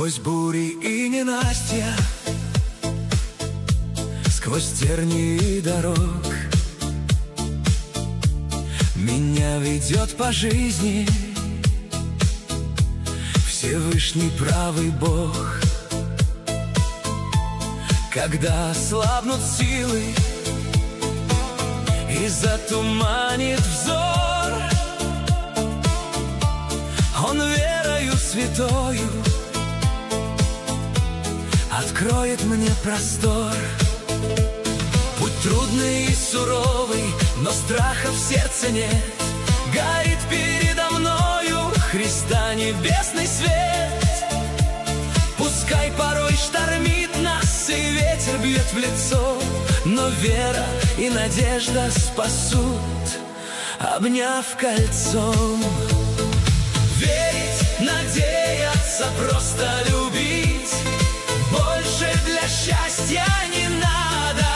Сквозь бури и ненастья, сквозь тернии дорог, меня ведет по жизни Всевышний правый Бог. Когда слабнут силы и затуманит взор, Он верою святою откроет мне простор. Путь трудный и суровый, но страха в сердце нет. Горит передо мною Христа небесный свет. Пускай порой штормит нас и ветер бьет в лицо, но вера и надежда спасут, обняв кольцом. Верить, надеяться, просто любить, больше для счастья не надо.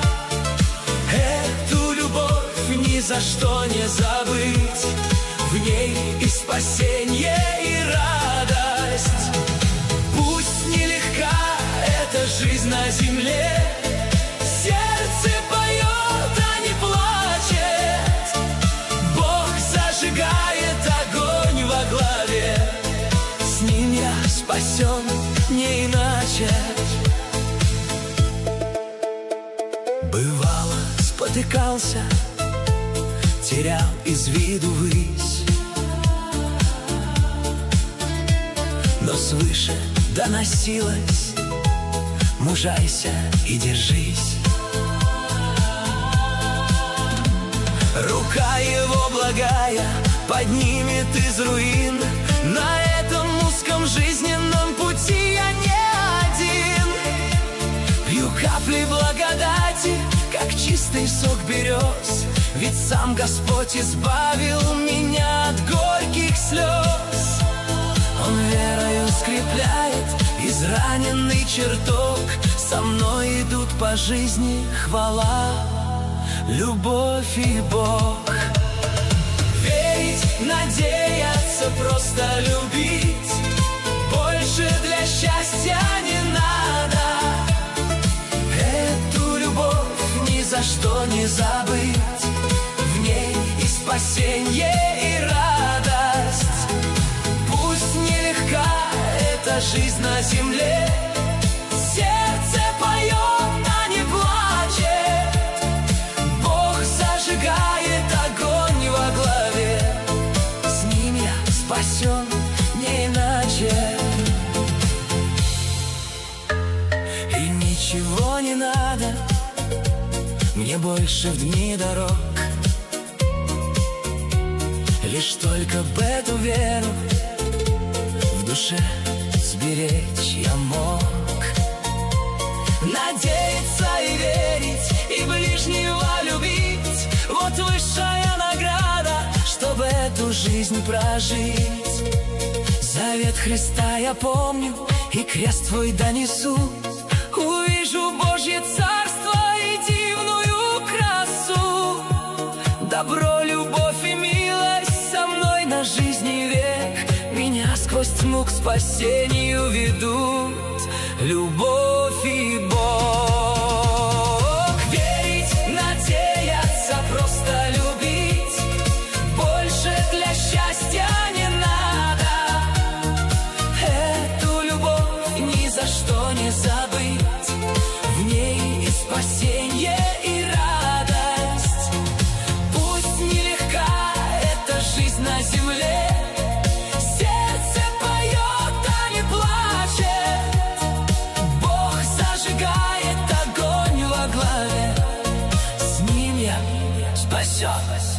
Эту любовь ни за что не забыть, в ней и спасение, и радость. Пусть нелегка эта жизнь на земле, сердце поет, а не плачет. Бог зажигает огонь во главе, с ним я спасен, не иначе. Бывало, спотыкался, терял из виду высь, но свыше доносилось: мужайся и держись. Рука его благая поднимет из руин. На этом узком жизненном пути я не один. Пью капли благодати, как чистый сок берез, ведь сам Господь избавил меня от горьких слез. Он верою скрепляет израненный чертог, со мной идут по жизни хвала, любовь и Бог. Верить, надеяться, просто любить, больше для счастья не надо. Эту любовь ни за что не забыть, в ней и спасение, и радость. Пусть нелегка эта жизнь на земле, сердце поет, а не плачет. Бог зажигает огонь во главе, с ним я спасен, не иначе. И ничего не надо мне больше в дни дорог, лишь только б эту веру в душе сберечь я мог. Надеяться и верить, и ближнего любить, вот высшая награда, чтобы эту жизнь прожить. Завет Христа я помню, и крест твой донесу. Увижу Божье царство и дивную красу. Добро, любовь и милость со мной на жизни век, меня сквозь тьму к спасению ведут любовь и Бог. Верить, надеяться, просто любить, больше для счастья не надо. Эту любовь ни за что не забыть, в ней и спасение, и радость. Пусть нелегка эта жизнь на земле, сердце поет, а не плачет. Бог зажигает огонь во главе, с ним я спасен.